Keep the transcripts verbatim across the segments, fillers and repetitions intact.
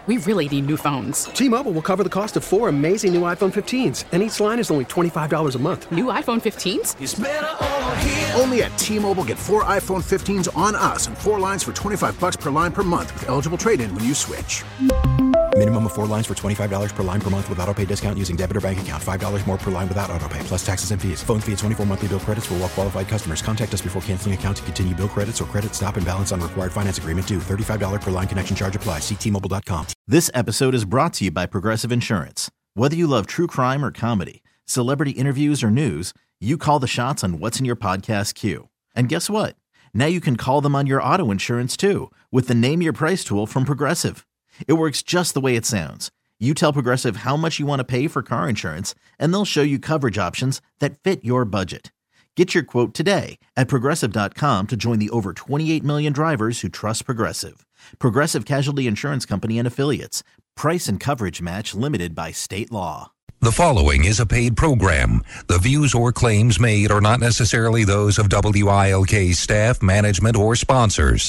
We really need new phones. T-Mobile will cover the cost of four amazing new iPhone fifteens, and each line is only twenty-five dollars a month. New iPhone fifteens? It's better over here. Only at T-Mobile, get four iPhone fifteens on us and four lines for twenty-five dollars per line per month with eligible trade-in when you switch. Minimum of four lines for twenty-five dollars per line per month with autopay discount using debit or bank account. five dollars more per line without autopay, plus taxes and fees. Phone fee at twenty-four monthly bill credits for well-qualified customers. Contact us before canceling account to continue bill credits or credit stop and balance on required finance agreement due. thirty-five dollars per line connection charge applies. See T Mobile dot com. This episode is brought to you by Progressive Insurance. Whether you love true crime or comedy, celebrity interviews or news, you call the shots on what's in your podcast queue. And guess what? Now you can call them on your auto insurance too with the Name Your Price tool from Progressive. It works just the way it sounds. You tell Progressive how much you want to pay for car insurance, and they'll show you coverage options that fit your budget. Get your quote today at Progressive dot com to join the over twenty-eight million drivers who trust Progressive. Progressive Casualty Insurance Company and Affiliates. Price and coverage match limited by state law. The following is a paid program. The views or claims made are not necessarily those of W I L K staff, management, or sponsors.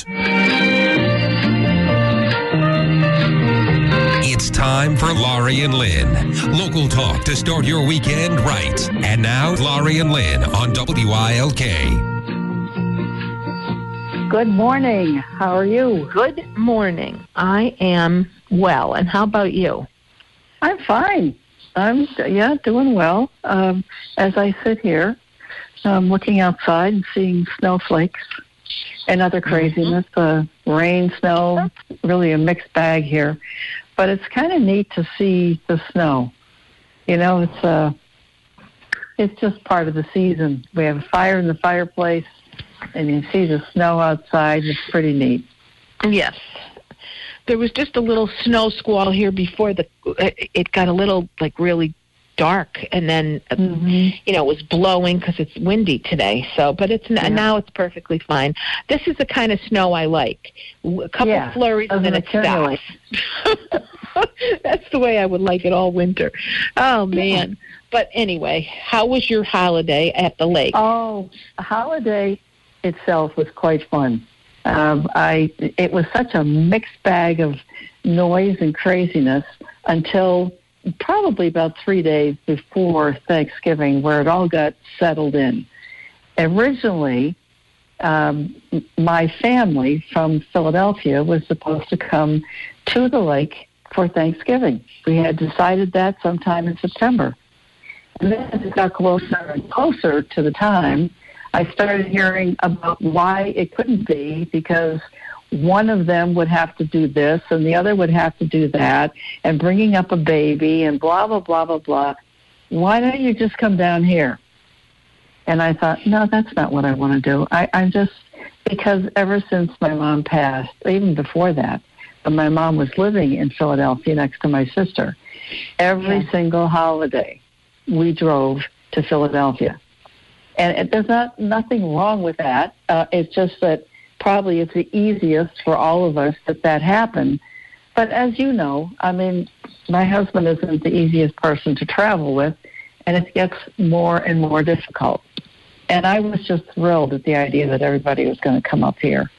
It's time for Laurie and Lynn. Local talk to start your weekend right. And now, Laurie and Lynn on W I L K. Good morning. How are you? Good morning. I am well. And how about you? I'm fine. I'm, yeah, doing well. Um, as I sit here, um, looking outside and seeing snowflakes and other craziness, uh, rain, snow, really a mixed bag here. But it's kind of neat to see the snow. You know, it's uh, it's just part of the season. We have a fire in the fireplace, and you see the snow outside. It's pretty neat. Yes. There was just a little snow squall here before the it got a little, like, really dark, and then, mm-hmm. you know, it was blowing because it's windy today. So, but it's yeah. now it's perfectly fine. This is the kind of snow I like. A couple yeah, flurries and then it stops. That's the way I would like it all winter. Oh, man. Yeah. But anyway, how was your holiday at the lake? Oh, the holiday itself was quite fun. Um, I it was such a mixed bag of noise and craziness until probably about three days before Thanksgiving, where it all got settled in. Originally, um, my family from Philadelphia was supposed to come to the lake for Thanksgiving. We had decided that sometime in September. And then as it got closer and closer to the time, I started hearing about why it couldn't be, because one of them would have to do this and the other would have to do that, and bringing up a baby and blah, blah, blah, blah, blah. Why don't you just come down here? And I thought, no, that's not what I want to do. I, I'm just, because ever since my mom passed, even before that, when my mom was living in Philadelphia next to my sister, every yeah. single holiday we drove to Philadelphia. And it, there's not nothing wrong with that. Uh, it's just that probably it's the easiest for all of us that that happened. But as you know, I mean, my husband isn't the easiest person to travel with, and it gets more and more difficult. And I was just thrilled at the idea that everybody was going to come up here.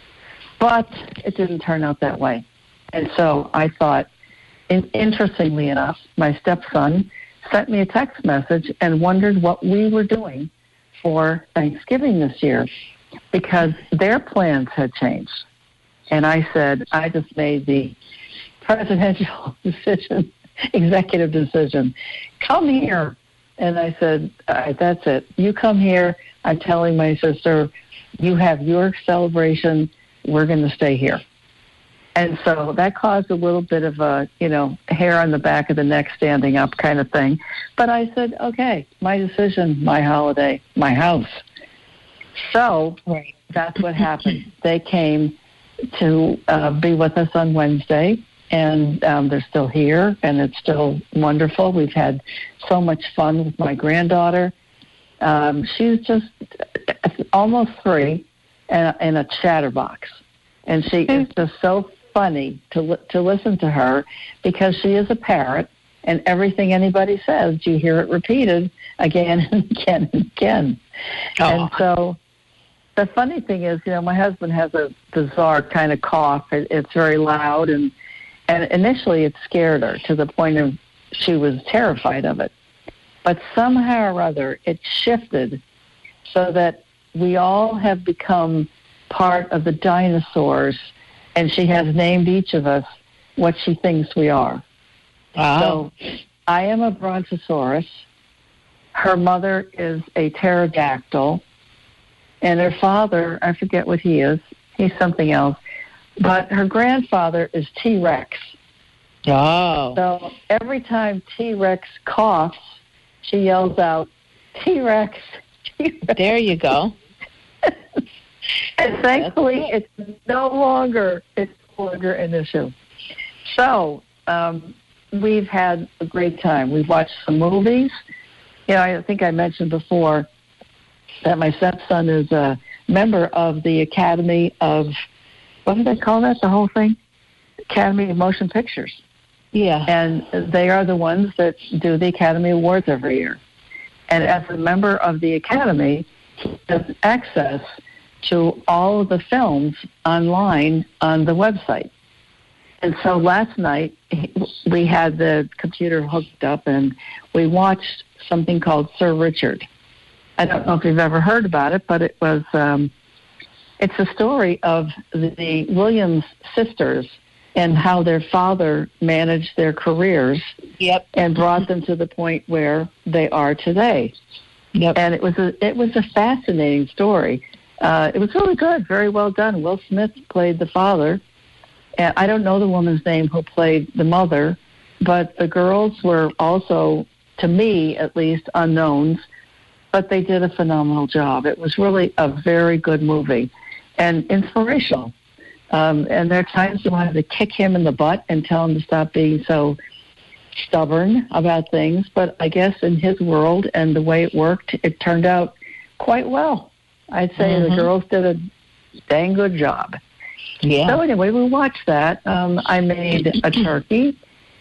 But it didn't turn out that way. And so I thought, in, interestingly enough, my stepson sent me a text message and wondered what we were doing for Thanksgiving this year, because their plans had changed. And I said, I just made the presidential decision, executive decision, come here. And I said, all right, that's it. You come here. I'm telling my sister, you have your celebration. We're going to stay here. And so that caused a little bit of a, you know, hair on the back of the neck standing up kind of thing. But I said, okay, my decision, my holiday, my house. So right. that's what happened. They came to uh, be with us on Wednesday, and um, they're still here, and it's still wonderful. We've had so much fun with my granddaughter. Um, she's just almost three and, and a chatterbox. And she is just so funny to li- to listen to her, because she is a parrot, and everything anybody says, you hear it repeated again and again and again. Oh. And so the funny thing is, you know, my husband has a bizarre kind of cough. It, it's very loud, and And initially it scared her to the point of she was terrified of it. But somehow or other it shifted so that we all have become part of the dinosaurs, and she has named each of us what she thinks we are. Wow. So I am a brontosaurus. Her mother is a pterodactyl. And her father, I forget what he is. He's something else. But her grandfather is T-Rex. Oh. So every time T-Rex coughs, she yells out, T-Rex, T-Rex. There you go. And thankfully, it's no longer it's no longer an issue. So um, we've had a great time. We've watched some movies. You know, I think I mentioned before that my stepson is a member of the Academy of, what do they call that, the whole thing? Academy of Motion Pictures. Yeah. And they are the ones that do the Academy Awards every year. And as a member of the Academy, he has access to all of the films online on the website. And so last night, we had the computer hooked up, and we watched something called Sir Richard. I don't know if you've ever heard about it, but it was, um, it's a story of the Williams sisters and how their father managed their careers yep. and brought them to the point where they are today. Yep. And it was a, it was a fascinating story. Uh, it was really good, very well done. Will Smith played the father. And I don't know the woman's name who played the mother, but the girls were also, to me at least, unknowns, but they did a phenomenal job. It was really a very good movie and inspirational. Um, and there are times you wanted to kick him in the butt and tell him to stop being so stubborn about things, but I guess in his world and the way it worked, it turned out quite well. I'd say mm-hmm. the girls did a dang good job. Yeah. So anyway, we watched that. Um, I made a turkey,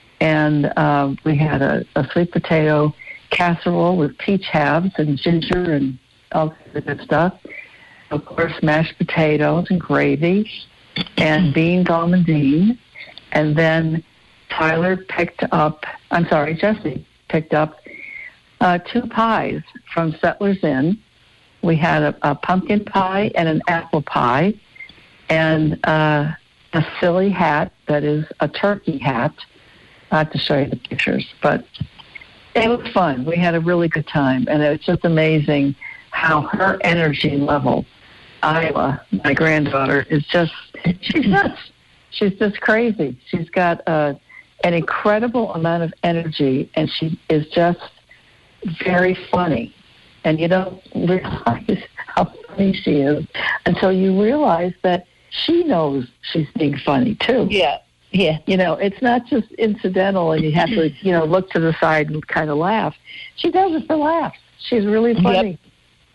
and uh, we had a, a sweet potato casserole with peach halves and ginger and all kinds of good stuff. Of course, mashed potatoes and gravy and beans almondine. And then Tyler picked up, I'm sorry, Jesse picked up uh, two pies from Settlers Inn. We had a, a pumpkin pie and an apple pie, and uh, a silly hat that is a turkey hat. I have to show you the pictures, but it was fun. We had a really good time, and it was just amazing how her energy level, Isla, my granddaughter, is just, she's nuts. She's just crazy. She's got uh, an incredible amount of energy, and she is just very funny. And you don't realize how funny she is until you realize that she knows she's being funny, too. Yeah, yeah. You know, it's not just incidental and you have to, you know, look to the side and kind of laugh. She does it for laughs. She's really funny. Yep.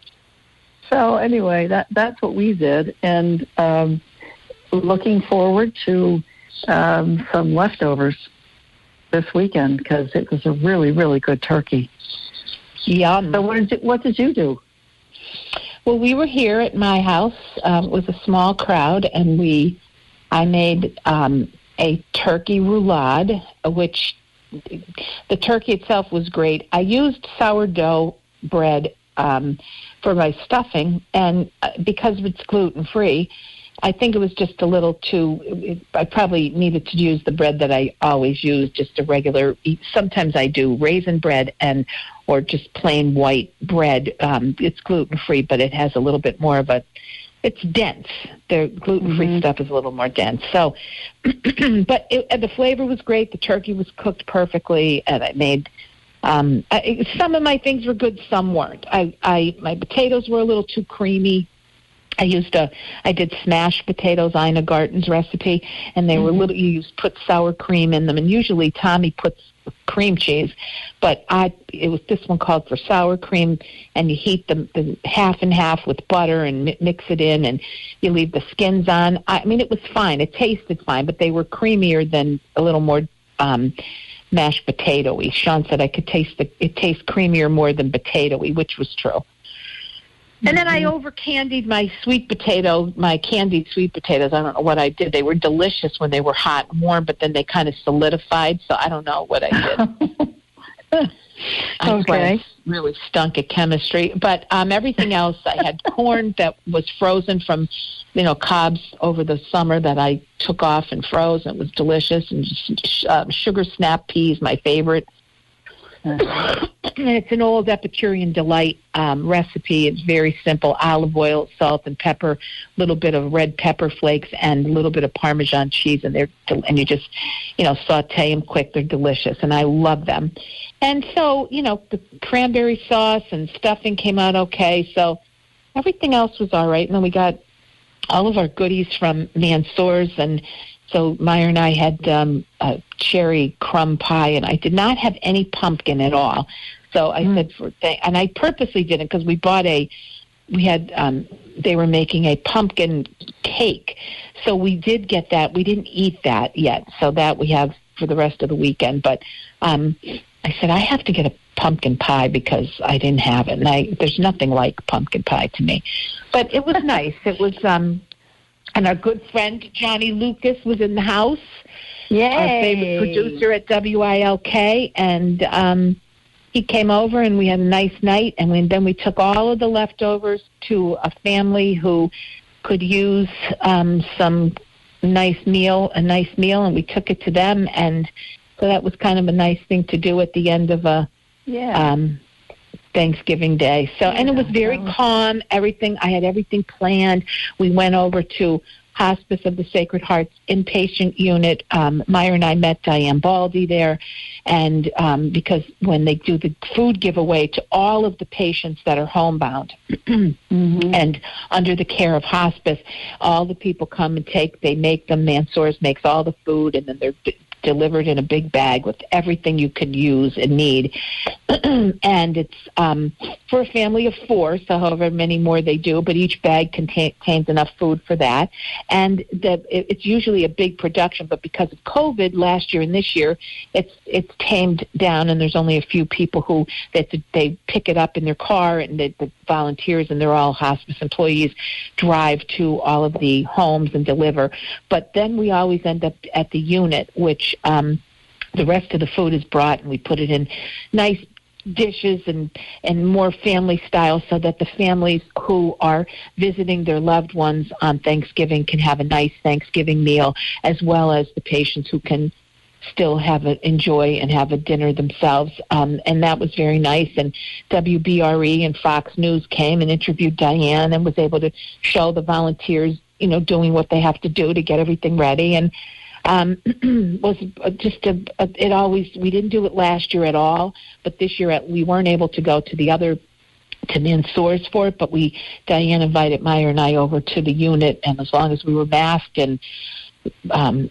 So anyway, that that's what we did. And um, looking forward to um, some leftovers this weekend because it was a really, really good turkey. Yum. So what did you, what did you do? Well, we were here at my house. Um, it was a small crowd, and we, I made um, a turkey roulade, which the turkey itself was great. I used sourdough bread um, for my stuffing, and because it's gluten-free, I think it was just a little too, I probably needed to use the bread that I always use, just a regular, sometimes I do raisin bread and or just plain white bread. Um, it's gluten-free, but it has a little bit more of a, it's dense. The gluten-free mm-hmm. stuff is a little more dense. So, but it, the flavor was great. The turkey was cooked perfectly, and I made, um, I, some of my things were good, some weren't. I, I my potatoes were a little too creamy. I used a, I did smashed potatoes, Ina Garten's recipe, and they mm-hmm. were little, you used, put sour cream in them, and usually Tommy puts cream cheese, but I, it was, this one called for sour cream, and you heat them the half and half with butter and mi- mix it in, and you leave the skins on. I mean, it was fine. It tasted fine, but they were creamier than a little more um, mashed potato-y. Sean said I could taste the, it tastes creamier more than potato-y, which was true. And then I over candied my sweet potato, my candied sweet potatoes. I don't know what I did. They were delicious when they were hot and warm, but then they kind of solidified. So I don't know what I did. I Okay. really stunk at chemistry. But um, everything else, I had corn that was frozen from, you know, cobs over the summer that I took off and froze. And it was delicious. And just, uh, sugar snap peas, my favorite. Uh-huh. And it's an old Epicurean delight um, recipe. It's very simple: olive oil, salt, and pepper, a little bit of red pepper flakes, and a little bit of Parmesan cheese. And they're and you just, you know, saute them quick. They're delicious, and I love them. And so, you know, the cranberry sauce and stuffing came out okay. So everything else was all right. And then we got all of our goodies from Mansour's, and so Meyer and I had um, a cherry crumb pie, and I did not have any pumpkin at all. So I mm. said, for th- and I purposely didn't, because we bought a, we had, um, they were making a pumpkin cake. So we did get that. We didn't eat that yet. So that we have for the rest of the weekend. But um, I said, I have to get a pumpkin pie because I didn't have it. And I, there's nothing like pumpkin pie to me. But it was nice. It was, um, and our good friend Johnny Lucas was in the house. Yay. Our favorite producer at W I L K. And um, he came over and we had a nice night. And we, then we took all of the leftovers to a family who could use um, some nice meal, a nice meal. And we took it to them. And so that was kind of a nice thing to do at the end of a yeah. um, Thanksgiving Day. So, and it was very calm. Everything, I had everything planned. We went over to Hospice of the Sacred Heart's inpatient unit. Um, Meyer and I met Diane Baldy there, and um, because when they do the food giveaway to all of the patients that are homebound mm-hmm. and under the care of hospice, all the people come and take, they make them, Mansour's makes all the food, and then they're d- delivered in a big bag with everything you could use and need. And it's um, for a family of four, so however many more they do, but each bag contain, contains enough food for that. And the, it, it's usually a big production, but because of COVID last year and this year, it's it's tamed down, and there's only a few people who that they pick it up in their car, and the, the volunteers, and they're all hospice employees, drive to all of the homes and deliver. But then we always end up at the unit, which um, the rest of the food is brought, and we put it in nice dishes and, and more family style, so that the families who are visiting their loved ones on Thanksgiving can have a nice Thanksgiving meal, as well as the patients who can still have a, enjoy and have a dinner themselves. Um, and that was very nice. And W B R E and Fox News came and interviewed Diane and was able to show the volunteers, you know, doing what they have to do to get everything ready. And um, was just a, a, it always, we didn't do it last year at all, but this year at, we weren't able to go to the other, to Mansour's for it, but we, Diane invited Meyer and I over to the unit, and as long as we were masked and um,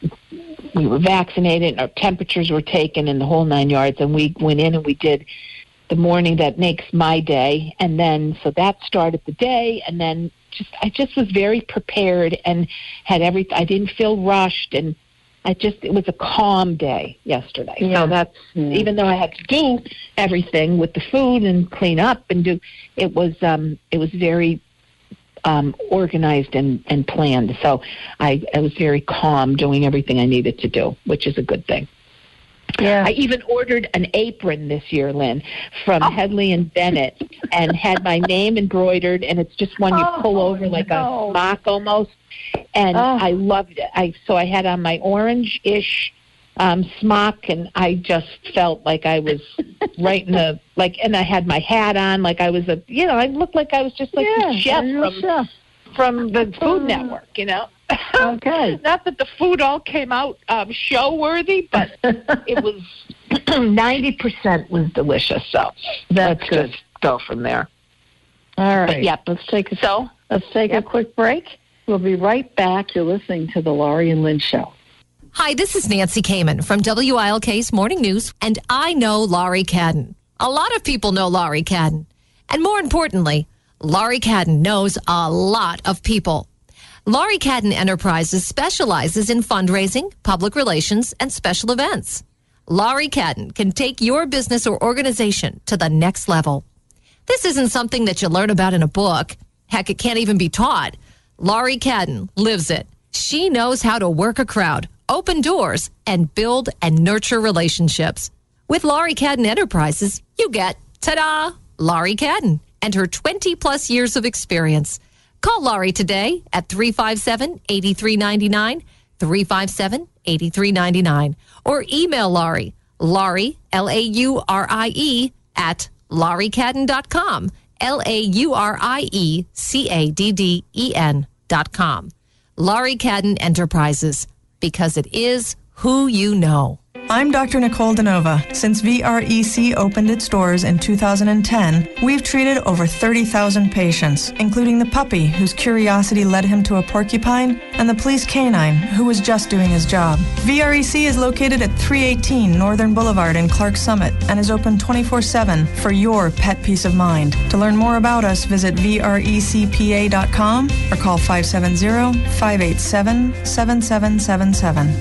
we were vaccinated and our temperatures were taken and the whole nine yards, and we went in and we did the morning that makes my day. And then, so that started the day, and then just, I just was very prepared and had every, I didn't feel rushed, and I just, it was a calm day yesterday. Yeah. So that's, yeah. even though I had to do everything with the food and clean up and do, it was, um, it was very um, organized and, and planned. So I, I was very calm doing everything I needed to do, which is a good thing. Yeah. I even ordered an apron this year, Lynn, from oh. Hedley and Bennett, and had my name embroidered, and it's just one you oh, pull over like no. a smock almost, and oh. I loved it. I so I had on my orange-ish um, smock, and I just felt like I was right in the, like, and I had my hat on like I was a, you know, I looked like I was just like yeah, the chef from, chef. from the Food Network, you know. Okay. Not that the food all came out um, show-worthy, but it was ninety percent was delicious. So That's let's good. just go from there. All right. But, yep. Let's take a, so, let's take yep. a quick break. We'll be right back. You're listening to the Laurie and Lynn Show. Hi, this is Nancy Kamen from W I L K's Morning News, and I know Laurie Cadden. A lot of people know Laurie Cadden. And more importantly, Laurie Cadden knows a lot of people. Laurie Cadden Enterprises specializes in fundraising, public relations, and special events. Laurie Cadden can take your business or organization to the next level. This isn't something that you learn about in a book. Heck, it can't even be taught. Laurie Cadden lives it. She knows how to work a crowd, open doors, and build and nurture relationships. With Laurie Cadden Enterprises, you get, ta-da, Laurie Cadden and her twenty-plus years of experience. Call Laurie today at three five seven, eight three nine nine, three five seven, eight three nine nine, or email Laurie, Laurie, L A U R I E, at laurie cadden dot com, L A U R I E C A D D E N dot com. Laurie Cadden Enterprises, because it is who you know. I'm Doctor Nicole DeNova. Since V R E C opened its doors in two thousand ten, we've treated over thirty thousand patients, including the puppy whose curiosity led him to a porcupine, and the police canine who was just doing his job. V R E C is located at three eighteen Northern Boulevard in Clark Summit and is open twenty-four seven for your pet peace of mind. To learn more about us, visit V R E C P A dot com or call five seven zero, five eight seven, seven seven seven seven.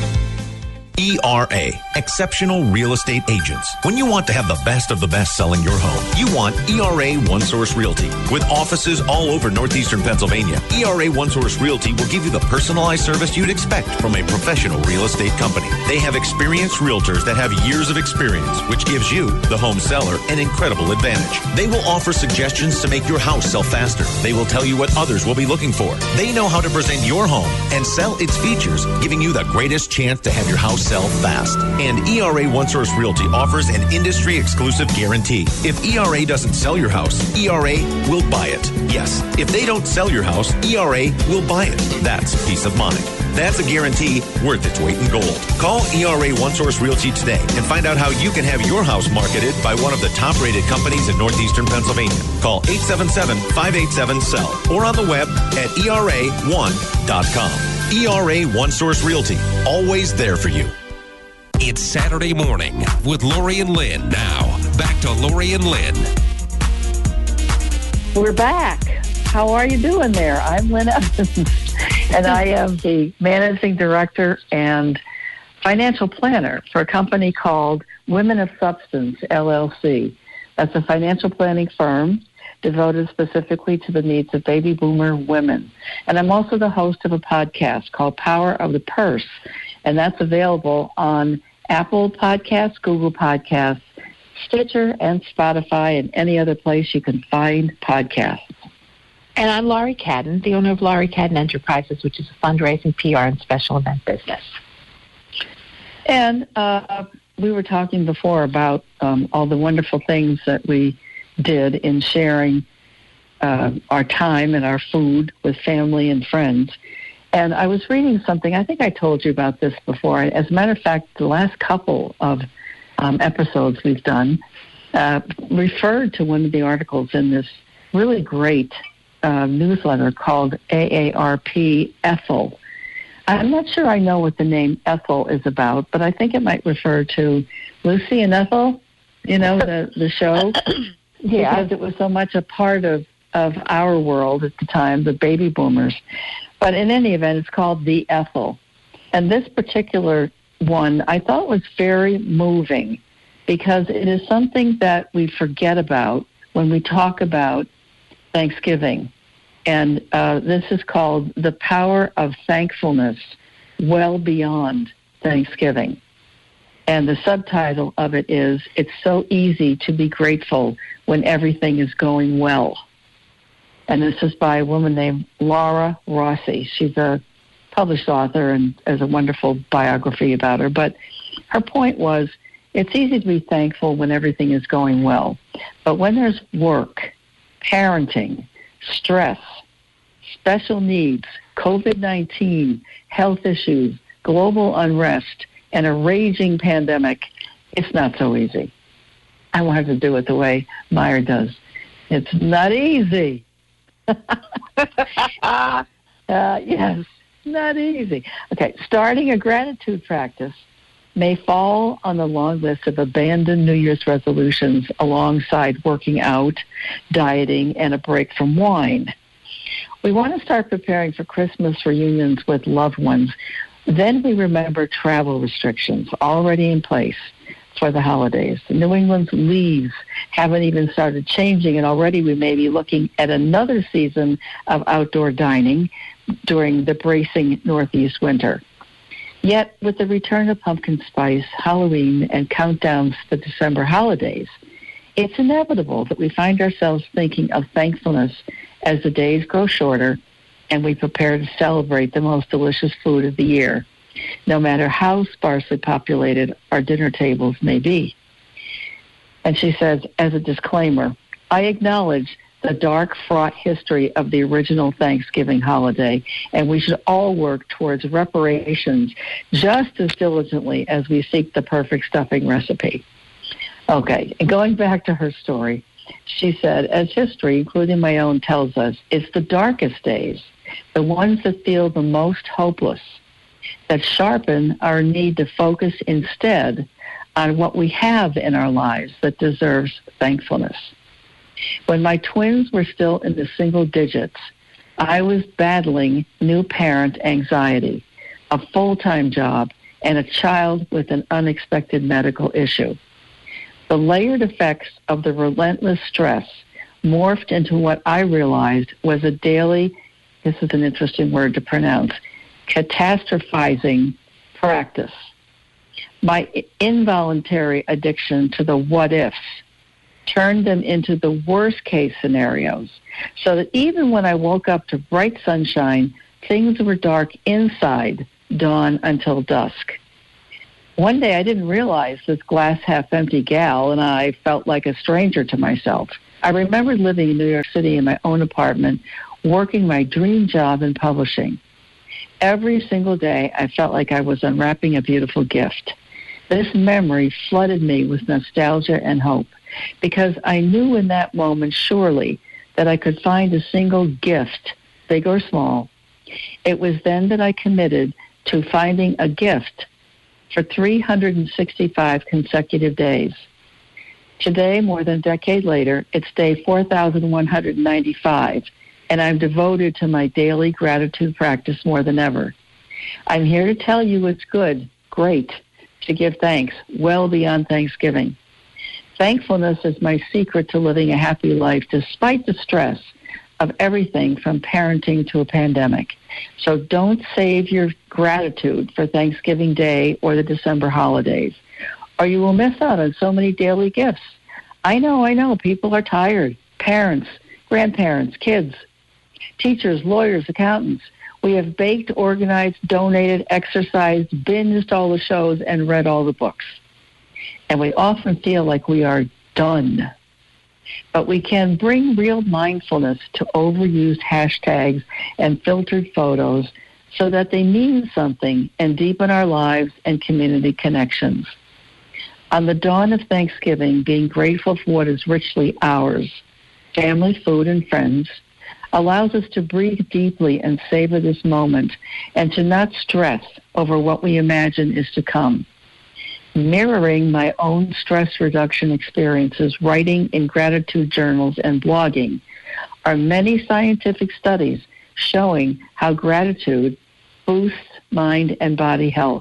E R A, Exceptional Real Estate Agents. When you want to have the best of the best selling your home, you want E R A One Source Realty. With offices all over northeastern Pennsylvania, E R A One Source Realty will give you the personalized service you'd expect from a professional real estate company. They have experienced realtors that have years of experience, which gives you, the home seller, an incredible advantage. They will offer suggestions to make your house sell faster. They will tell you what others will be looking for. They know how to present your home and sell its features, giving you the greatest chance to have your house sell fast. And E R A One Source Realty offers an industry-exclusive guarantee. If E R A doesn't sell your house, E R A will buy it. Yes, if they don't sell your house, E R A will buy it. That's peace of mind. That's a guarantee worth its weight in gold. Call E R A One Source Realty today and find out how you can have your house marketed by one of the top-rated companies in northeastern Pennsylvania. Call eight seven seven, five eight seven, S E L L or on the web at E R A one dot com. E R A One Source Realty, always there for you. It's Saturday morning with Lori and Lynn. Now, back to Lori and Lynn. We're back. How are you doing there? I'm Lynn Evans, and I am the managing director and financial planner for a company called Women of Substance, L L C. That's a financial planning firm devoted specifically to the needs of baby boomer women. And I'm also the host of a podcast called Power of the Purse, and that's available on Apple Podcasts, Google Podcasts, Stitcher, and Spotify, and any other place you can find podcasts. And I'm Laurie Cadden, the owner of Laurie Cadden Enterprises, which is a fundraising, P R, and special event business. And uh, we were talking before about um, all the wonderful things that we did in sharing uh, our time and our food with family and friends. And I was reading something, I think I told you about this before. As a matter of fact, the last couple of um, episodes we've done uh, referred to one of the articles in this really great uh, newsletter called A A R P Ethel. I'm not sure I know what the name Ethel is about, but I think it might refer to Lucy and Ethel, you know, the, the show. Yeah. Because it was so much a part of, of our world at the time, the baby boomers. But in any event, it's called The Ethel. And this particular one I thought was very moving because it is something that we forget about when we talk about Thanksgiving. And uh, this is called The Power of Thankfulness Well Beyond Thanksgiving. And the subtitle of it is, It's So Easy to Be Grateful When Everything is Going Well. And this is by a woman named Laura Rossi. She's a published author and has a wonderful biography about her. But her point was, it's easy to be thankful when everything is going well. But when there's work, parenting, stress, special needs, COVID nineteen, health issues, global unrest, and a raging pandemic, it's not so easy. I wanted to do it the way Meyer does. It's not easy. uh, yes, not easy. Okay, starting a gratitude practice may fall on the long list of abandoned New Year's resolutions alongside working out, dieting, and a break from wine. We want to start preparing for Christmas reunions with loved ones. Then we remember travel restrictions already in place, for the holidays. New England's leaves haven't even started changing, and already we may be looking at another season of outdoor dining during the bracing Northeast winter. Yet, with the return of pumpkin spice, Halloween, and countdowns to the December holidays, it's inevitable that we find ourselves thinking of thankfulness as the days grow shorter and we prepare to celebrate the most delicious food of the year, no matter how sparsely populated our dinner tables may be. And she says, as a disclaimer, I acknowledge the dark, fraught history of the original Thanksgiving holiday, and we should all work towards reparations just as diligently as we seek the perfect stuffing recipe. Okay, and going back to her story, she said, as history, including my own, tells us, it's the darkest days, the ones that feel the most hopeless, that sharpen our need to focus instead on what we have in our lives that deserves thankfulness. When my twins were still in the single digits, I was battling new parent anxiety, a full-time job, and a child with an unexpected medical issue. The layered effects of the relentless stress morphed into what I realized was a daily, this is an interesting word to pronounce, catastrophizing practice. My involuntary addiction to the what-ifs turned them into the worst-case scenarios, so that even when I woke up to bright sunshine, things were dark inside dawn until dusk. One day I didn't realize this glass-half-empty gal, and I felt like a stranger to myself. I remembered living in New York City in my own apartment, working my dream job in publishing. Every single day I felt like I was unwrapping a beautiful gift. This memory flooded me with nostalgia and hope, because I knew in that moment surely that I could find a single gift, big or small. It was then that I committed to finding a gift for three hundred sixty-five consecutive days. Today, more than a decade later, it's day four thousand one hundred ninety-five, and I'm devoted to my daily gratitude practice more than ever. I'm here to tell you it's good, great, to give thanks well beyond Thanksgiving. Thankfulness is my secret to living a happy life despite the stress of everything from parenting to a pandemic. So don't save your gratitude for Thanksgiving Day or the December holidays, or you will miss out on so many daily gifts. I know, I know, people are tired. Parents, grandparents, kids, teachers, lawyers, accountants. We have baked, organized, donated, exercised, binged all the shows, and read all the books. And we often feel like we are done. But we can bring real mindfulness to overused hashtags and filtered photos so that they mean something and deepen our lives and community connections. On the dawn of Thanksgiving, being grateful for what is richly ours, family, food, and friends, allows us to breathe deeply and savor this moment and to not stress over what we imagine is to come. Mirroring my own stress reduction experiences, writing in gratitude journals and blogging, are many scientific studies showing how gratitude boosts mind and body health.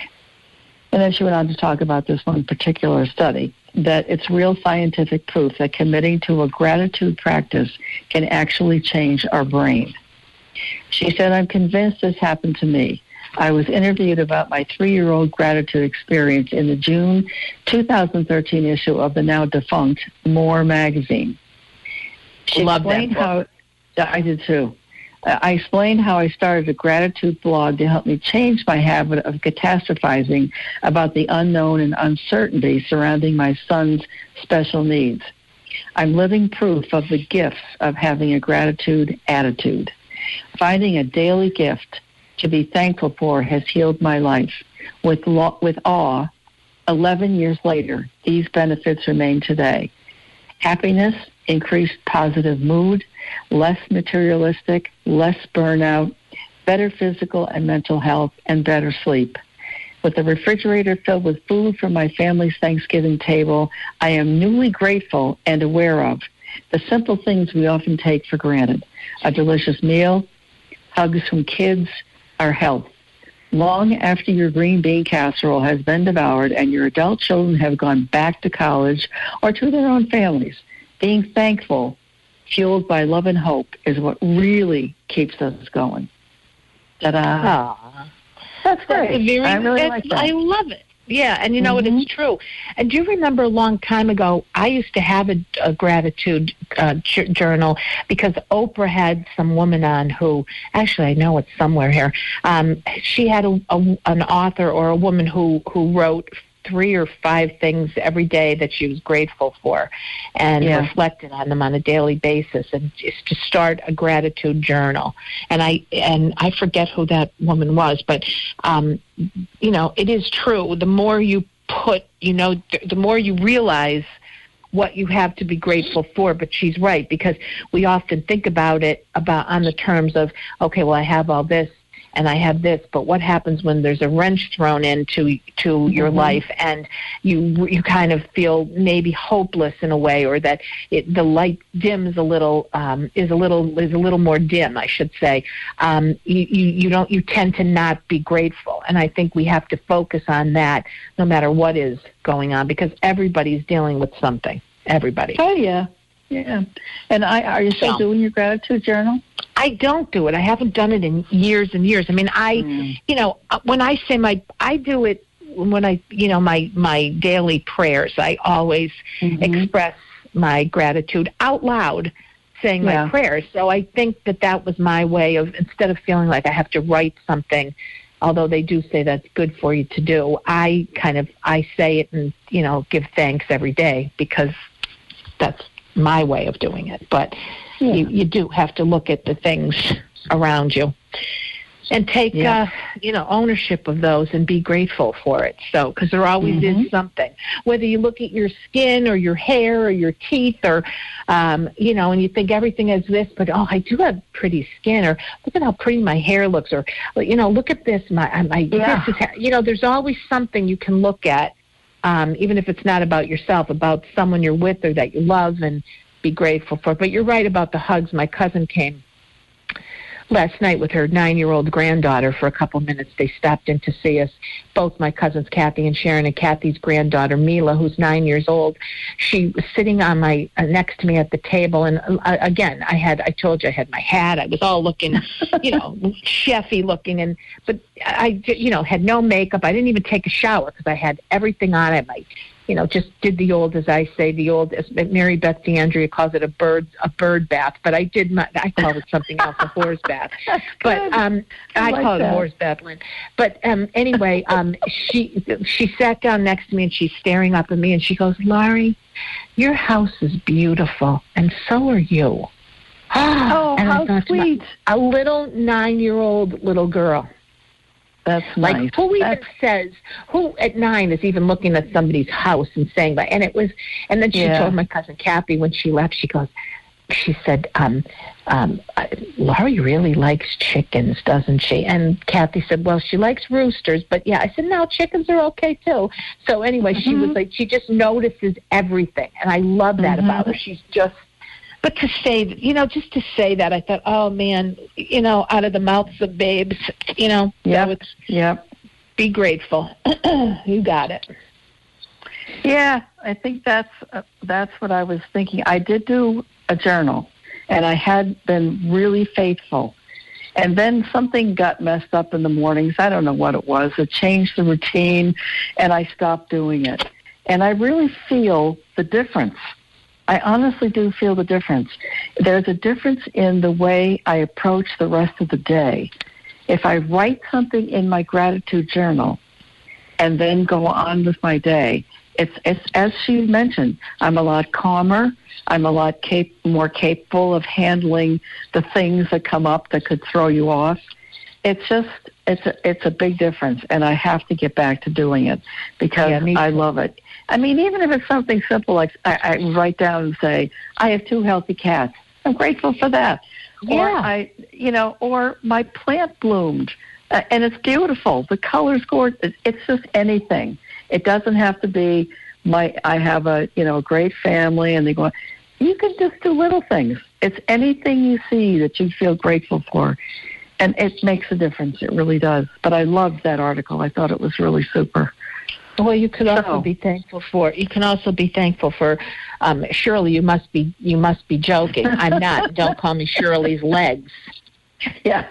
And then she went on to talk about this one particular study, that it's real scientific proof that committing to a gratitude practice can actually change our brain. She said, I'm convinced this happened to me. I was interviewed about my three-year-old gratitude experience in the June two thousand thirteen issue of the now defunct More magazine. She Love that explained book. how I did too. I explained how I started a gratitude blog to help me change my habit of catastrophizing about the unknown and uncertainty surrounding my son's special needs. I'm living proof of the gifts of having a gratitude attitude. Finding a daily gift to be thankful for has healed my life. With lo- with awe, eleven years later, these benefits remain today. Happiness, increased positive mood, less materialistic, less burnout, better physical and mental health, and better sleep. With the refrigerator filled with food from my family's Thanksgiving table, I am newly grateful and aware of the simple things we often take for granted. A delicious meal, hugs from kids, our health. long after your green bean casserole has been devoured and your adult children have gone back to college or to their own families. Being thankful, fueled by love and hope, is what really keeps us going. Ta-da. Aww. That's great. That's very, I really that's, like that. I love it. Yeah, and you know mm-hmm. what? It's true. And do you remember a long time ago, I used to have a, a gratitude uh, j- journal because Oprah had some woman on who, actually, I know it's somewhere here. Um, she had a, a, an author or a woman who, who wrote three or five things every day that she was grateful for and yeah. reflected on them on a daily basis, and just to start a gratitude journal. And I and I forget who that woman was, but um, you know, it is true. The more you put, you know, the more you realize what you have to be grateful for. But she's right, because we often think about it about on the terms of, okay, well, I have all this and I have this, but what happens when there's a wrench thrown into to mm-hmm. your life, and you you kind of feel maybe hopeless in a way, or that it, the light dims a little, um, is a little is a little more dim, I should say. Um, you, you you don't you tend to not be grateful, and I think we have to focus on that no matter what is going on, because everybody's dealing with something. Everybody. Oh yeah, yeah. And I are you still so, doing your gratitude journal? I don't do it. I haven't done it in years and years. I mean, I, mm. you know, when I say my, I do it when I, you know, my, my daily prayers. I always mm-hmm. express my gratitude out loud, saying yeah. my prayers. So I think that that was my way of, instead of feeling like I have to write something, although they do say that's good for you to do, I kind of, I say it and, you know, give thanks every day, because that's my way of doing it. But yeah. you, you do have to look at the things around you and take, yeah. uh, you know, ownership of those and be grateful for it. So, because there always mm-hmm. is something, whether you look at your skin or your hair or your teeth, or, um, you know, and you think everything is this, but, oh, I do have pretty skin, or look at how pretty my hair looks, or, you know, look at this, my, my, yeah. this is, you know, there's always something you can look at, um, even if it's not about yourself, about someone you're with or that you love, and be grateful for. But you're right about the hugs. My cousin came last night with her nine-year-old granddaughter for a couple minutes. They stopped in to see us, both my cousins, Kathy and Sharon, and Kathy's granddaughter, Mila, who's nine years old. She was sitting on my uh, next to me at the table, and uh, again, I had, I told you I had my hat. I was all looking, you know, chefy looking, and but I, you know, had no makeup. I didn't even take a shower because I had everything on it. My You know, just did the old, as I say, the old, as Mary Beth DeAndrea calls it, a bird, a bird bath. But I did my, I call it something else, a horse bath. But um, I, I like call it that. a horse bath, Lynn. But um, anyway, um, she she sat down next to me, and she's staring up at me, and she goes, "Laurie, your house is beautiful, and so are you." Oh, and how sweet! A little nine-year-old little girl. That's like nice. who even That's... says, who at nine is even looking at somebody's house and saying that? And it was, and then she yeah. told my cousin Kathy when she left, she goes, she said, um, um, Laurie really likes chickens, doesn't she? And Kathy said, well, she likes roosters, but yeah. I said, no, chickens are okay too. So anyway, mm-hmm. she was like, she just notices everything. And I love that mm-hmm. about her. She's just, But to say, you know, just to say that, I thought, oh, man, you know, out of the mouths of babes, you know, yeah, so yeah. Be grateful. You got it. Yeah, I think that's uh, that's what I was thinking. I did do a journal, and I had been really faithful. And then something got messed up in the mornings. I don't know what it was. It changed the routine, and I stopped doing it. And I really feel the difference. I honestly do feel the difference. There's a difference in the way I approach the rest of the day. If I write something in my gratitude journal and then go on with my day, it's, it's as she mentioned, I'm a lot calmer. I'm a lot cap- more capable of handling the things that come up that could throw you off. It's just, it's a, it's a big difference, and I have to get back to doing it because yeah, I love it. I mean, even if it's something simple like I, I write down and say, I have two healthy cats. I'm grateful for that. Yeah. Or I, you know, or my plant bloomed, uh, and it's beautiful. The color's gorgeous. It's just anything. It doesn't have to be my. I have a, you know, a great family, and they go. You can just do little things. It's anything you see that you feel grateful for, And it makes a difference. It really does. But I loved that article. I thought it was really super. Well, you could also So- be thankful for. You can also be thankful for. Um, Shirley, you must be. You must be joking. I'm not. Don't call me Shirley's legs. Yes.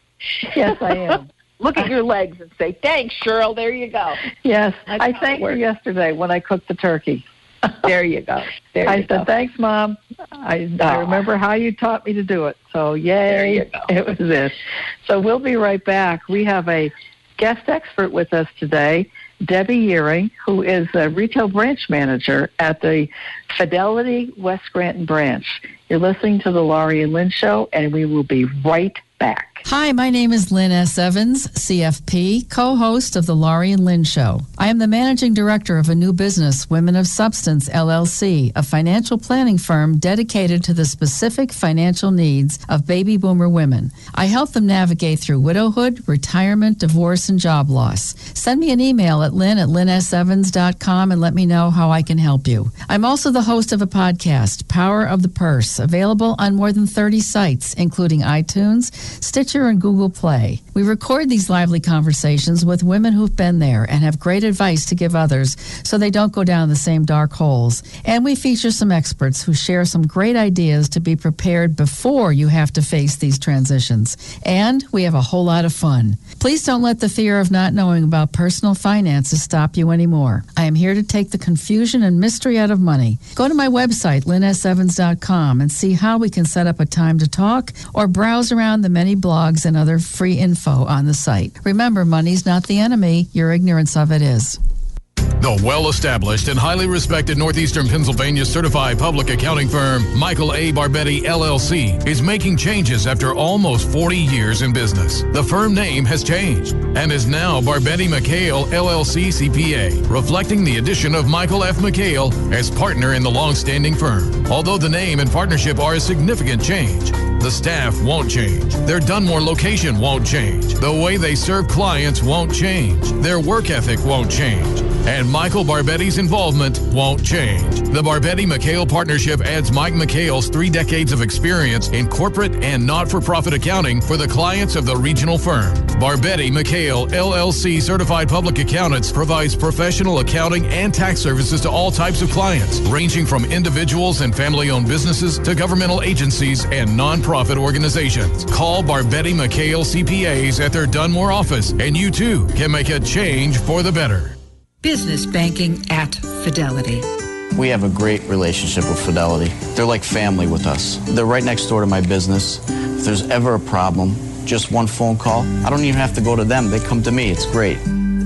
Yes, I am. Look at your legs and say, "Thanks, Cheryl." There you go. Yes. That's I how it thanked her works. yesterday when I cooked the turkey. There you go. There I you said, go. thanks, Mom. I, I Aw. remember how you taught me to do it. So, yay. There you go. It was this. So we'll be right back. We have a guest expert with us today, Debbie Yearing, who is a retail branch manager at the Fidelity West Scranton branch. You're listening to the Laurie and Lynn Show, and we will be right back. Hi, my name is Lynn S. Evans, C F P, co-host of the Laurie and Lynn Show. I am the managing director of a new business, Women of Substance, L L C, a financial planning firm dedicated to the specific financial needs of baby boomer women. I help them navigate through widowhood, retirement, divorce, and job loss. Send me an email at lynn at lynn s evans dot com and let me know how I can help you. I'm also the host of a podcast, Power of the Purse, available on more than thirty sites, including iTunes, Stitcher, and Google Play. We record these lively conversations with women who've been there and have great advice to give others so they don't go down the same dark holes. And we feature some experts who share some great ideas to be prepared before you have to face these transitions. And we have a whole lot of fun. Please don't let the fear of not knowing about personal finances stop you anymore. I am here to take the confusion and mystery out of money. Go to my website, lynn s evans dot com, and see how we can set up a time to talk or browse around the many blogs and other free info on the site. Remember, money's not the enemy. Your ignorance of it is. The well-established and highly respected Northeastern Pennsylvania certified public accounting firm Michael A. Barbetti, L L C, is making changes after almost forty years in business. The firm name has changed and is now Barbetti McHale, L L C C P A, reflecting the addition of Michael F. McHale as partner in the long-standing firm. Although the name and partnership are a significant change, the staff won't change. Their Dunmore location won't change. The way they serve clients won't change. Their work ethic won't change. And Michael Barbetti's involvement won't change. The Barbetti-McHale partnership adds Mike McHale's three decades of experience in corporate and not-for-profit accounting for the clients of the regional firm. Barbetti-McHale, L L C certified public accountants provides professional accounting and tax services to all types of clients, ranging from individuals and family-owned businesses to governmental agencies and nonprofit organizations. Call Barbetti-McHale C P As at their Dunmore office, and you too can make a change for the better. Business banking at Fidelity. We have a great relationship with Fidelity. They're like family with us. They're right next door to my business. If there's ever a problem, just one phone call, I don't even have to go to them. They come to me. It's great.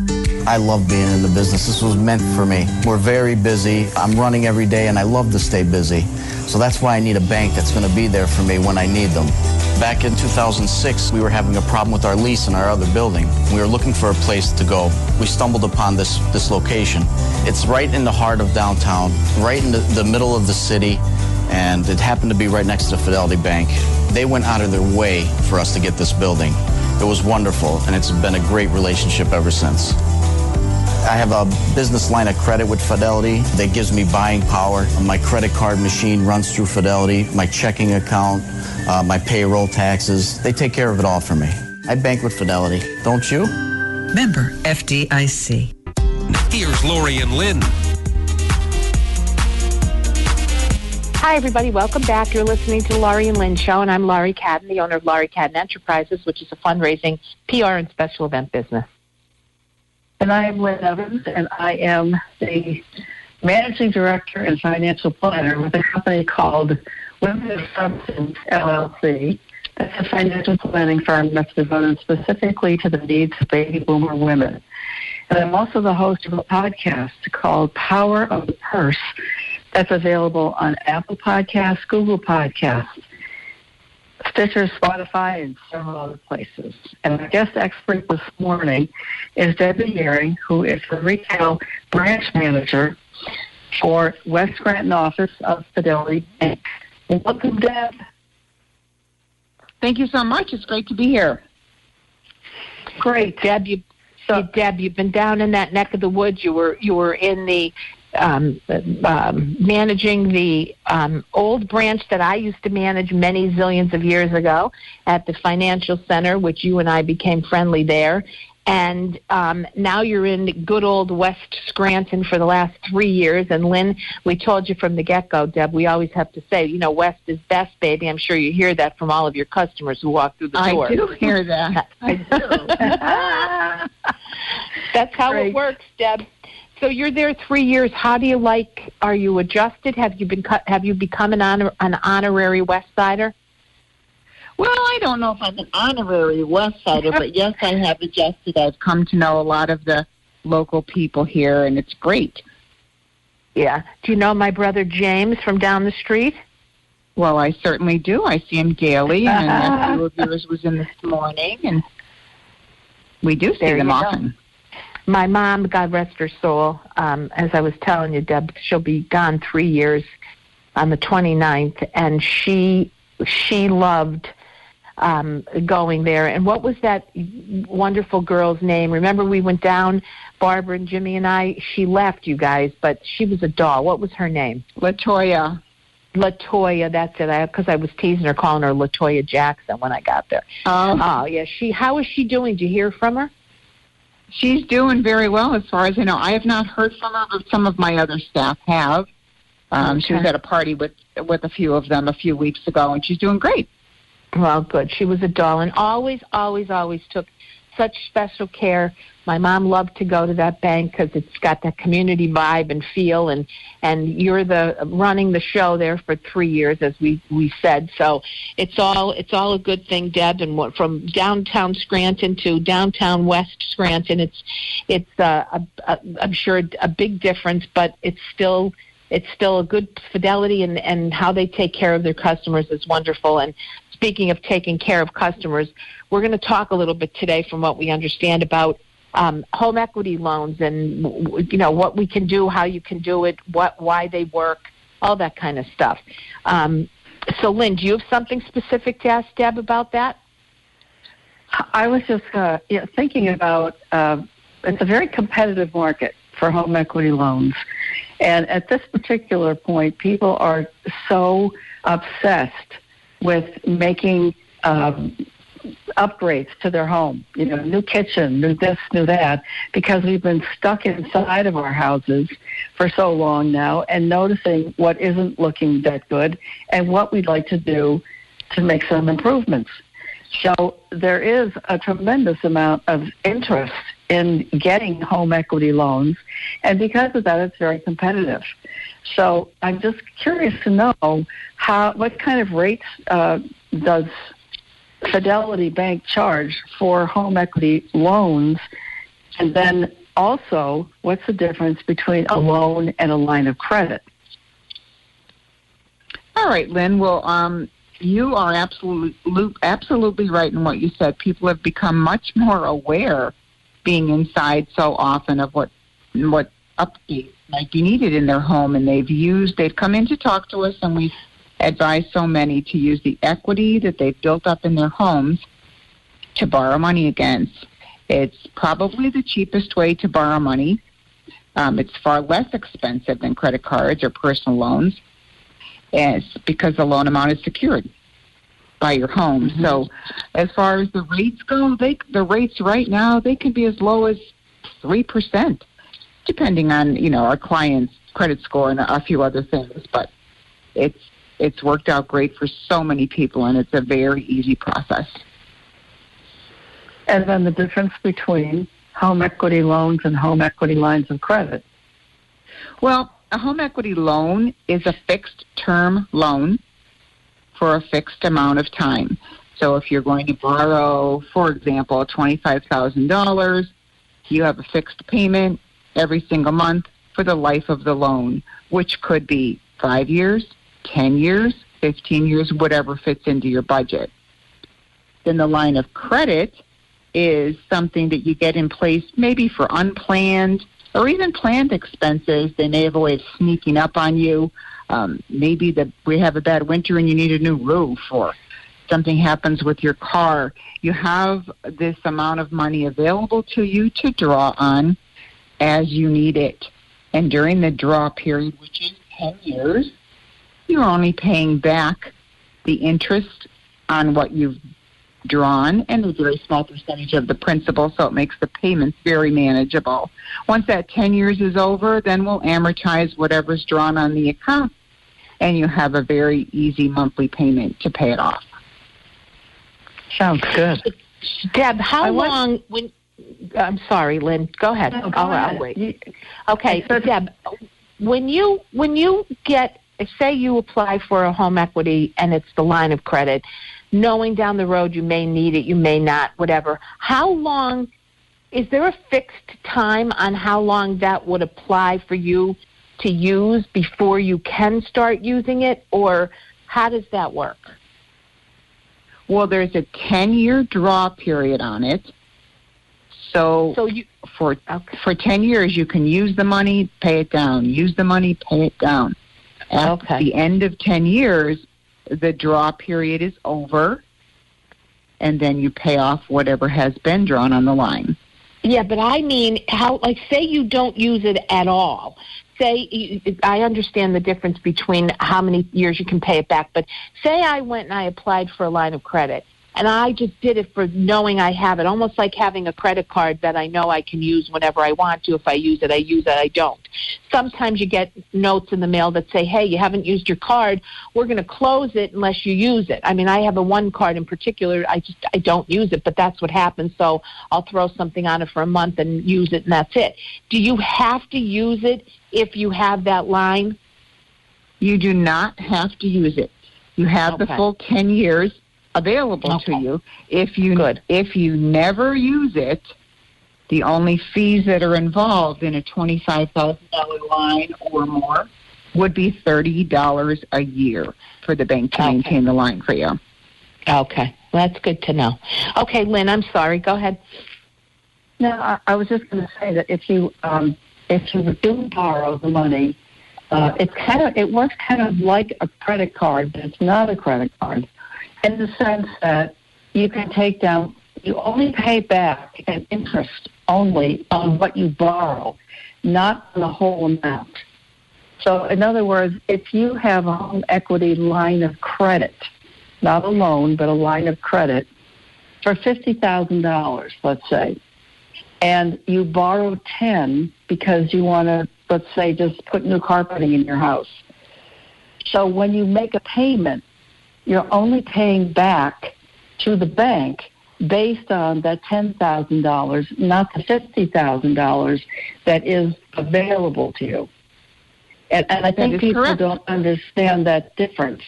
I love being in the business. This was meant for me. We're very busy. I'm running every day, and I love to stay busy. So that's why I need a bank that's going to be there for me when I need them. Back in two thousand six, we were having a problem with our lease in our other building. We were looking for a place to go. We stumbled upon this, this location. It's right in the heart of downtown, right in the, the middle of the city, and it happened to be right next to Fidelity Bank. They went out of their way for us to get this building. It was wonderful, and it's been a great relationship ever since. I have a business line of credit with Fidelity that gives me buying power. My credit card machine runs through Fidelity, my checking account, uh, my payroll taxes. They take care of it all for me. I bank with Fidelity. Don't you? Member F D I C. Here's Laurie and Lynn. Hi, everybody. Welcome back. You're listening to the Laurie and Lynn Show, and I'm Laurie Cadden, the owner of Laurie Cadden Enterprises, which is a fundraising, P R, and special event business. And I am Lynn Evans, and I am the managing director and financial planner with a company called Women of Substance, L L C. That's a financial planning firm that's devoted specifically to the needs of baby boomer women. And I'm also the host of a podcast called Power of the Purse that's available on Apple Podcasts, Google Podcasts, Stitcher, Spotify, and several other places. And my guest expert this morning is Debbie Yearing, who is the retail branch manager for West Scranton office of Fidelity Bank. Welcome, Deb. Thank you so much. It's great to be here. Great. Deb, you, so, Deb, you've been down in that neck of the woods. You were you were in the um, um, managing the um, old branch that I used to manage many zillions of years ago at the Financial Center, which you and I became friendly there. And um, now you're in good old West Scranton for the last three years. And, Lynn, we told you from the get-go, Deb, we always have to say, you know, West is best, baby. I'm sure you hear that from all of your customers who walk through the door. I do hear that. I do. That's how Great. It works, Deb. So you're there three years. How do you like, are you adjusted? Have you been have you become an, honor, an honorary West Sider? Well, I don't know if I'm an honorary West Sider, but yes, I have adjusted. I've come to know a lot of the local people here, and it's great. Yeah. Do you know my brother James from down the street? Well, I certainly do. I see him daily, and a few of yours was in this morning, and we do see there them often. Go. My mom, God rest her soul, um, as I was telling you, Deb, she'll be gone three years on the twenty-ninth, and she she loved um, going there. And what was that wonderful girl's name? Remember we went down, Barbara and Jimmy and I? She left, you guys, but she was a doll. What was her name? LaToya. LaToya, that's it. Because I, I was teasing her, calling her LaToya Jackson when I got there. Oh. Oh, yeah. She. How is she doing? Did you hear from her? She's doing very well as far as I know. I have not heard from her, but some of my other staff have. Um, okay. She was at a party with with a few of them a few weeks ago, and she's doing great. Well, good. She was a doll and always, always, always took such special care. My mom loved to go to that bank because it's got that community vibe and feel, and, and you're the running the show there for three years, as we, we said. So it's all it's all a good thing, Deb. And what, from downtown Scranton to downtown West Scranton, it's it's uh, a, a, I'm sure a big difference, but it's still. It's still a good fidelity, and, and how they take care of their customers is wonderful. And speaking of taking care of customers, we're going to talk a little bit today, from what we understand, about um, home equity loans and, you know, what we can do, how you can do it, what why they work, all that kind of stuff. Um, so, Lynn, do you have something specific to ask Deb about that? I was just uh, yeah, thinking about uh, it's a very competitive market for home equity loans. And at this particular point, people are so obsessed with making um, upgrades to their home, you know, new kitchen, new this, new that, because we've been stuck inside of our houses for so long now and noticing what isn't looking that good and what we'd like to do to make some improvements. So there is a tremendous amount of interest in getting home equity loans, and because of that, it's very competitive. So I'm just curious to know how, what kind of rates uh, does Fidelity Bank charge for home equity loans, and then also what's the difference between a loan and a line of credit? All right, Lynn. Well, um, you are absolutely absolutely right in what you said. People have become much more aware, being inside so often, of what what updates might be needed in their home, and they've used they've come in to talk to us, and we've advised so many to use the equity that they've built up in their homes to borrow money against. It's probably the cheapest way to borrow money. Um, it's far less expensive than credit cards or personal loans, and it's because the loan amount is secured by your home. Mm-hmm. So as far as the rates go, they the rates right now, they can be as low as three percent, depending on, you know, our client's credit score and a few other things. But it's it's worked out great for so many people, and it's a very easy process. And then the difference between home equity loans and home equity lines of credit? Well, a home equity loan is a fixed term loan for a fixed amount of time. So if you're going to borrow, for example, twenty-five thousand dollars, you have a fixed payment every single month for the life of the loan, which could be five years, ten years, fifteen years, whatever fits into your budget. Then the line of credit is something that you get in place maybe for unplanned or even planned expenses. They may have a way of sneaking up on you. Um, maybe that we have a bad winter and you need a new roof, or something happens with your car. You have this amount of money available to you to draw on as you need it. And during the draw period, which is ten years, you're only paying back the interest on what you've drawn and a very small percentage of the principal, so it makes the payments very manageable. Once that ten years is over, then we'll amortize whatever's drawn on the account, and you have a very easy monthly payment to pay it off. Sounds good. Deb, how I long, want- when, I'm sorry, Lynn, go ahead. No, go I'll, ahead. I'll wait. You- Okay, I said- Deb, when you when you get, say you apply for a home equity and it's the line of credit, knowing down the road you may need it, you may not, whatever, how long, is there a fixed time on how long that would apply for you to use before you can start using it, or how does that work? Well, there's a ten-year draw period on it. So, so you, for okay. for ten years, you can use the money, pay it down, use the money, pay it down. At okay. the end of ten years, the draw period is over, and then you pay off whatever has been drawn on the line. Yeah, but I mean, how? Like, say you don't use it at all. Say, I understand the difference between how many years you can pay it back, but say I went and I applied for a line of credit, and I just did it for knowing I have it, almost like having a credit card that I know I can use whenever I want to. If I use it, I use it, I don't. Sometimes you get notes in the mail that say, hey, you haven't used your card, we're going to close it unless you use it. I mean, I have a one card in particular, I just I don't use it, but that's what happens, so I'll throw something on it for a month and use it, and that's it. Do you have to use it if you have that line? You do not have to use it. You have Okay. the full ten years available Okay. to you. If you Good. if you never use it, the only fees that are involved in a twenty-five thousand dollars line or more would be thirty dollars a year for the bank to Okay. maintain the line for you. Okay, well, that's good to know. Okay, Lynn, I'm sorry. Go ahead. No, I, I was just going to say that if you um, if you do borrow the money, uh, it's kind of it works kind of like a credit card, but it's not a credit card, in the sense that you can take down. You only pay back an interest only on what you borrow, not the whole amount. So, in other words, if you have a home equity line of credit, not a loan, but a line of credit, for fifty thousand dollars, let's say, and you borrow ten because you want to, let's say, just put new carpeting in your house. So when you make a payment, you're only paying back to the bank based on that ten thousand dollars, not the fifty thousand dollars that is available to you. And, and I think people correct. don't understand that difference.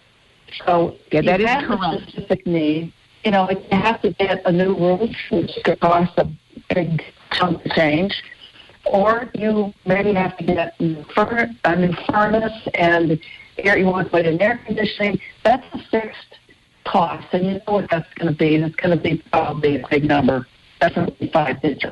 So Yeah, that you is have a correct. specific need. You know, if you have to get a new roof, which could cost a big chunk of change, or you maybe have to get a new furnace, a new furnace and air, you want to put in air conditioning, that's a fixed cost, and you know what that's going to be, and it's going to be probably a big number, definitely five digits.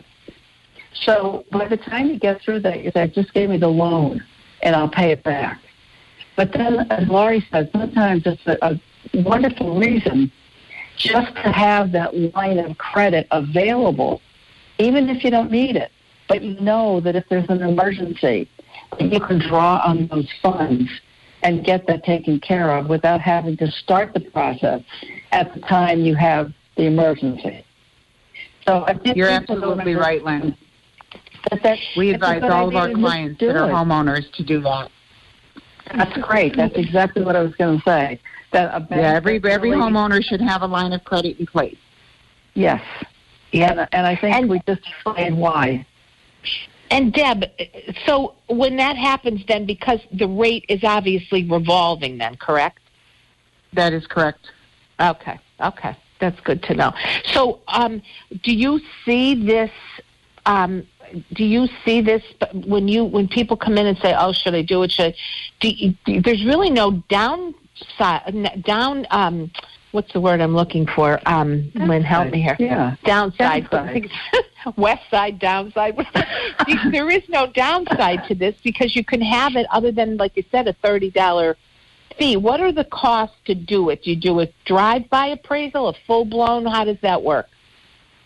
So by the time you get through that, you say, just give me the loan, and I'll pay it back. But then, as Laurie said, sometimes it's a, a wonderful reason just to have that line of credit available, even if you don't need it. But you know that if there's an emergency, that you can draw on those funds and get that taken care of without having to start the process at the time you have the emergency. So I think You're people absolutely don't right, Lynn. That that, We it's a advise good all of idea our to just clients do that are it. homeowners to do that. That's great. That's exactly what I was going to say. That a bank Yeah, every that every really- homeowner should have a line of credit in place. Yes. Yeah, and, and I think And- we just explained why. And Deb, so when that happens then, because the rate is obviously revolving then, correct? That is correct. Okay, okay. That's good to know. So um, do you see this, um, do you see this when you when people come in and say, oh, should I do it? Should I, do you, do, there's really no downside, down, um, what's the word I'm looking for? Um, Lynn, help me here. Yeah. Downside. Downside. West side, downside. There is no downside to this because you can have it other than, like you said, a thirty dollars fee. What are the costs to do it? Do you do a drive-by appraisal, a full-blown? How does that work?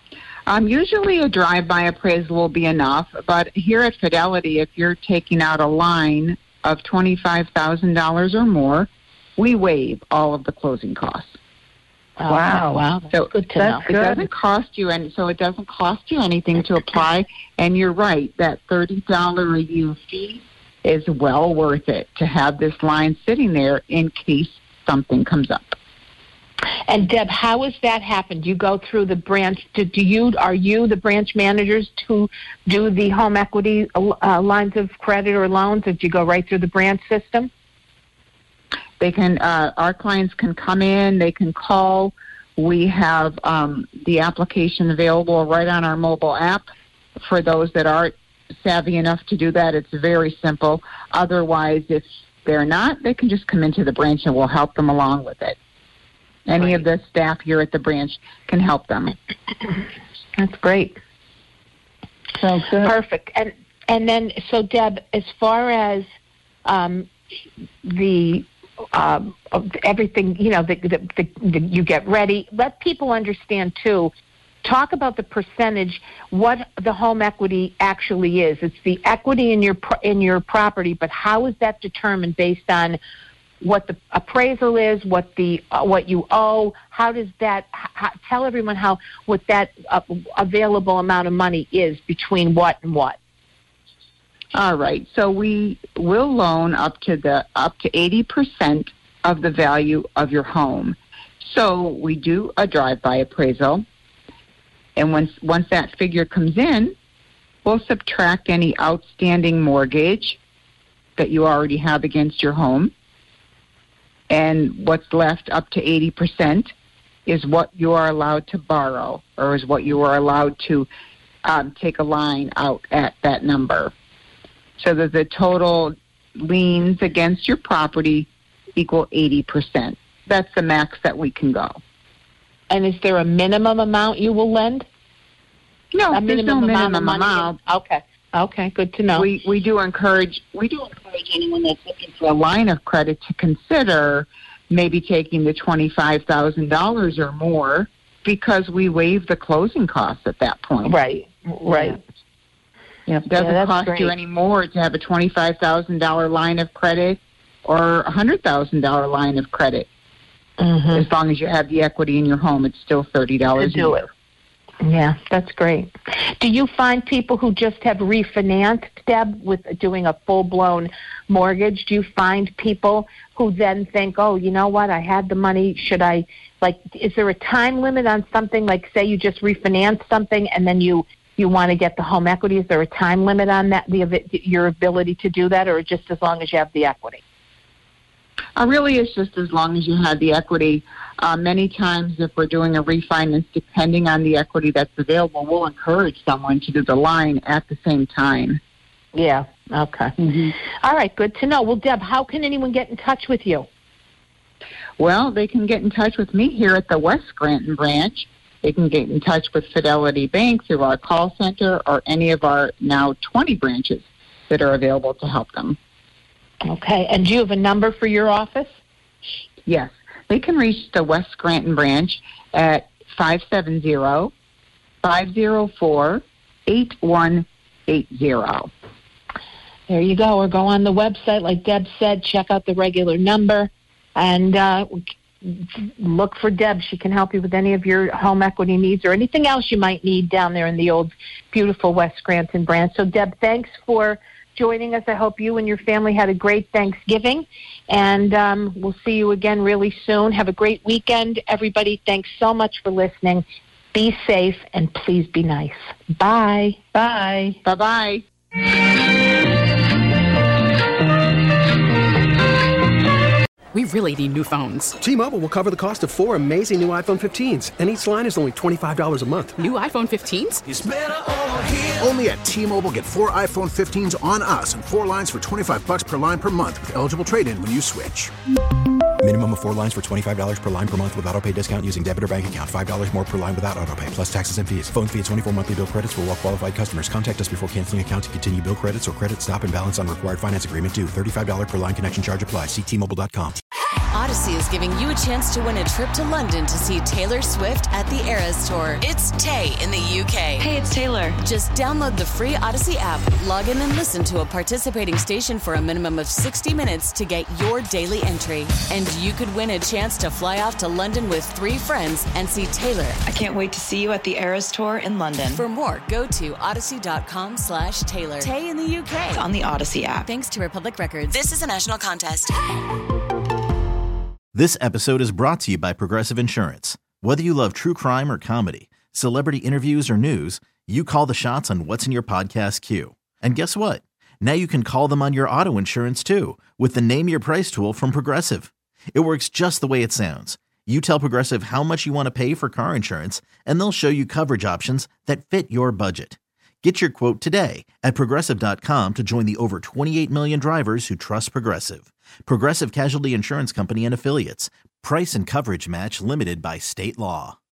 Um, usually a drive-by appraisal will be enough, but here at Fidelity, if you're taking out a line of twenty-five thousand dollars or more, we waive all of the closing costs. Oh, wow. Wow. That's so good to that's know. It doesn't cost you any, so it doesn't cost you anything to apply. And you're right, that thirty dollars review fee is well worth it to have this line sitting there in case something comes up. And Deb, how has that happened? Do you go through the branch? Do, do you are you the branch managers to do the home equity uh, lines of credit or loans, or do you go right through the branch system? They can. Uh, our clients can come in. They can call. We have um, the application available right on our mobile app. For those that aren't savvy enough to do that, it's very simple. Otherwise, if they're not, they can just come into the branch and we'll help them along with it. Any right. of the staff here at the branch can help them. That's great. Sounds good. Perfect. And and then, so Deb, as far as um, the um, everything, you know, the, the, the, the, you get ready, let people understand too. Talk about the percentage, what the home equity actually is. It's the equity in your in your property, but how is that determined based on what the appraisal is, what the uh, what you owe? How does that? How, tell everyone how what that uh, available amount of money is between what and what. All right. So we will loan up to the up to eighty percent of the value of your home. So we do a drive-by appraisal. And once once that figure comes in, we'll subtract any outstanding mortgage that you already have against your home. And what's left up to eighty percent is what you are allowed to borrow, or is what you are allowed to um, take a line out at that number. So that the total liens against your property equal eighty percent. That's the max that we can go. And is there a minimum amount you will lend? No, a there's no minimum minimum amount. amount. Okay. Okay, good to know. We we do encourage we do encourage anyone that's looking for a line of credit to consider maybe taking the twenty-five thousand dollars or more, because we waive the closing costs at that point. Right. Right. Yeah. It doesn't yeah, cost great. you any more to have a twenty-five thousand dollars line of credit or a one hundred thousand dollars line of credit. Mm-hmm. As long as you have the equity in your home, it's still thirty dollars to do a year. it. Yeah, that's great. Do you find people who just have refinanced, Deb, with doing a full-blown mortgage? Do you find people who then think, oh, you know what, I had the money, should I, like, is there a time limit on something? Like, say you just refinanced something and then you, you want to get the home equity. Is there a time limit on that, the your ability to do that, or just as long as you have the equity? Uh, really, it's just as long as you have the equity. Uh, many times, if we're doing a refinance, depending on the equity that's available, we'll encourage someone to do the line at the same time. Yeah, okay. Mm-hmm. All right, good to know. Well, Deb, how can anyone get in touch with you? Well, they can get in touch with me here at the West Scranton branch. They can get in touch with Fidelity Bank through our call center or any of our now twenty branches that are available to help them. Okay, and do you have a number for your office? Yes. They can reach the West Scranton branch at five seven zero, five zero four, eight one eight zero. There you go. Or go on the website, like Deb said, check out the regular number, and uh, look for Deb. She can help you with any of your home equity needs or anything else you might need down there in the old, beautiful West Scranton branch. So, Deb, thanks for joining us. I hope you and your family had a great Thanksgiving, and um, we'll see you again really soon. Have a great weekend, everybody. Thanks so much for listening. Be safe, and please be nice. Bye. Bye. Bye-bye. We really need new phones. T-Mobile will cover the cost of four amazing new iPhone fifteens, and each line is only twenty-five dollars a month. New iPhone fifteens? It's better over here. Only at T-Mobile, get four iPhone fifteens on us and four lines for twenty-five dollars per line per month with eligible trade-in when you switch. Minimum of four lines for twenty-five dollars per line per month with autopay discount using debit or bank account. five dollars more per line without autopay, plus taxes and fees. Phone fee at twenty-four monthly bill credits for well-qualified customers. Contact us before canceling account to continue bill credits or credit stop and balance on required finance agreement due. thirty-five dollars per line connection charge applies. See T Mobile dot com. Odyssey is giving you a chance to win a trip to London to see Taylor Swift at the Eras Tour. It's Tay in the U K. Hey, it's Taylor. Just download the free Odyssey app, log in and listen to a participating station for a minimum of sixty minutes to get your daily entry. And you could win a chance to fly off to London with three friends and see Taylor. I can't wait to see you at the Eras Tour in London. For more, go to odyssey.com slash Taylor. Tay in the U K. It's on the Odyssey app. Thanks to Republic Records. This is a national contest. This episode is brought to you by Progressive Insurance. Whether you love true crime or comedy, celebrity interviews or news, you call the shots on what's in your podcast queue. And guess what? Now you can call them on your auto insurance too with the Name Your Price tool from Progressive. It works just the way it sounds. You tell Progressive how much you want to pay for car insurance, and they'll show you coverage options that fit your budget. Get your quote today at Progressive dot com to join the over twenty-eight million drivers who trust Progressive. Progressive Casualty Insurance Company and Affiliates. Price and coverage match limited by state law.